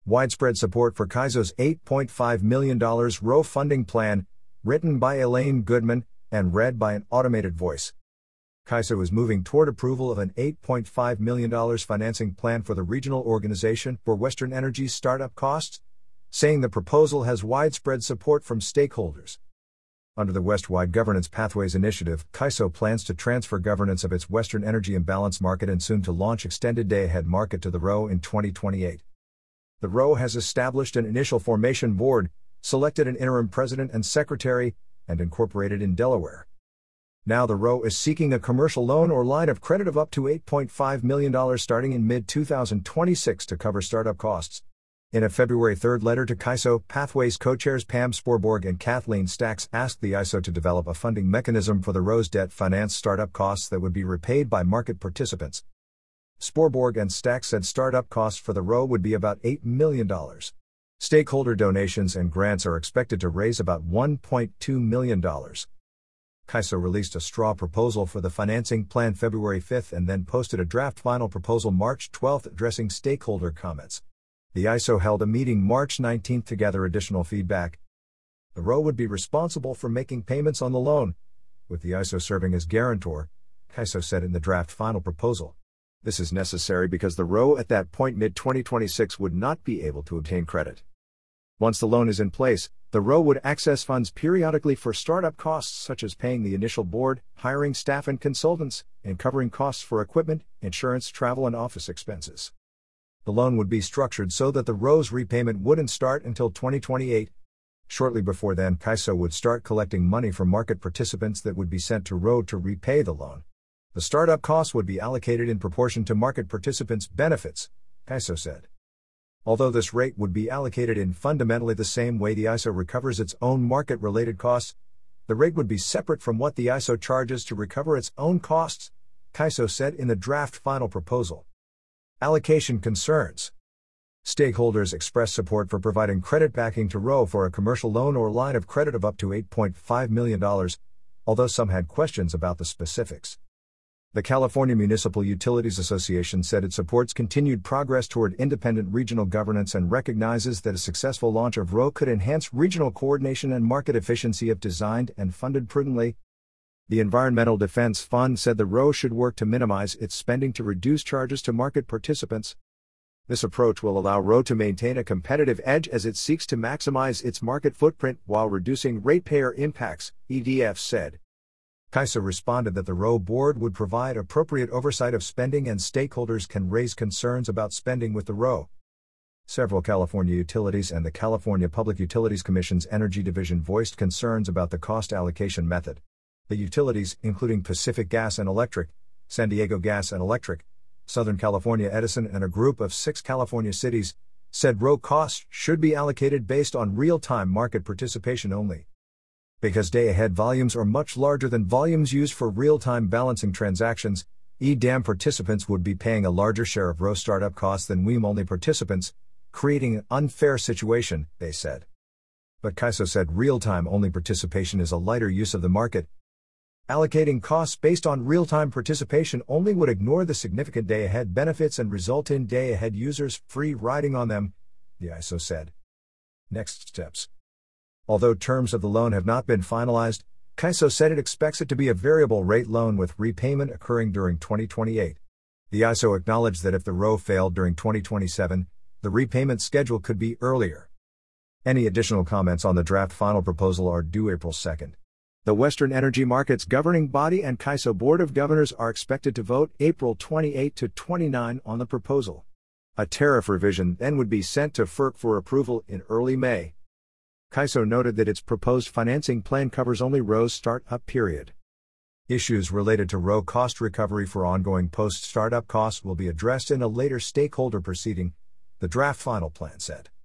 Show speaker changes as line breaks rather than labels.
Widespread support for CAISO's $8.5 million ROE funding plan, written by Elaine Goodman, and read by an automated voice. CAISO is moving toward approval of an $8.5 million financing plan for the regional organization for Western Energy's startup costs, saying the proposal has widespread support from stakeholders. Under the West-wide Governance Pathways Initiative, CAISO plans to transfer governance of its Western Energy Imbalance Market and soon to launch Extended Day-Ahead Market to the ROE in 2028. The ROE has established an initial formation board, selected an interim president and secretary, and incorporated in Delaware. Now the ROE is seeking a commercial loan or line of credit of up to $8.5 million starting in mid-2026 to cover startup costs. In a February 3 letter to CAISO, Pathways co-chairs Pam Sporborg and Kathleen Stacks asked the ISO to develop a funding mechanism for the ROE's debt-financed startup costs that would be repaid by market participants. Sporborg and Stacks said startup costs for the ROE would be about $8 million. Stakeholder donations and grants are expected to raise about $1.2 million. CAISO released a straw proposal for the financing plan February 5 and then posted a draft final proposal March 12 addressing stakeholder comments. The ISO held a meeting March 19 to gather additional feedback. The ROE would be responsible for making payments on the loan, with the ISO serving as guarantor, CAISO said in the draft final proposal. This is necessary because the ROE at that point mid-2026 would not be able to obtain credit. Once the loan is in place, the ROE would access funds periodically for startup costs such as paying the initial board, hiring staff and consultants, and covering costs for equipment, insurance, travel and office expenses. The loan would be structured so that the ROE's repayment wouldn't start until 2028. Shortly before then, CAISO would start collecting money from market participants that would be sent to ROE to repay the loan. The startup costs would be allocated in proportion to market participants' benefits, CAISO said. Although this rate would be allocated in fundamentally the same way the ISO recovers its own market-related costs, the rate would be separate from what the ISO charges to recover its own costs, CAISO said in the draft final proposal. Allocation concerns. Stakeholders expressed support for providing credit backing to ROE for a commercial loan or line of credit of up to $8.5 million, although some had questions about the specifics. The California Municipal Utilities Association said it supports continued progress toward independent regional governance and recognizes that a successful launch of ROE could enhance regional coordination and market efficiency if designed and funded prudently. The Environmental Defense Fund said the ROE should work to minimize its spending to reduce charges to market participants. This approach will allow ROE to maintain a competitive edge as it seeks to maximize its market footprint while reducing ratepayer impacts, EDF said. CAISO responded that the ROE board would provide appropriate oversight of spending and stakeholders can raise concerns about spending with the ROE. Several California utilities and the California Public Utilities Commission's Energy Division voiced concerns about the cost allocation method. The utilities, including Pacific Gas and Electric, San Diego Gas and Electric, Southern California Edison and a group of 6 California cities, said ROE costs should be allocated based on real-time market participation only. Because day-ahead volumes are much larger than volumes used for real-time balancing transactions, EDAM participants would be paying a larger share of ROE startup costs than WEM-only participants, creating an unfair situation, they said. But CAISO said real-time only participation is a lighter use of the market. Allocating costs based on real-time participation only would ignore the significant day-ahead benefits and result in day-ahead users free riding on them, the ISO said. Next steps. Although terms of the loan have not been finalized, CAISO said it expects it to be a variable rate loan with repayment occurring during 2028. The ISO acknowledged that if the ROE failed during 2027, the repayment schedule could be earlier. Any additional comments on the draft final proposal are due April 2. The Western Energy Markets Governing Body and CAISO Board of Governors are expected to vote April 28 to 29 on the proposal. A tariff revision then would be sent to FERC for approval in early May. CAISO noted that its proposed financing plan covers only ROE's start-up period. Issues related to ROE cost recovery for ongoing post-startup costs will be addressed in a later stakeholder proceeding, the draft final plan said.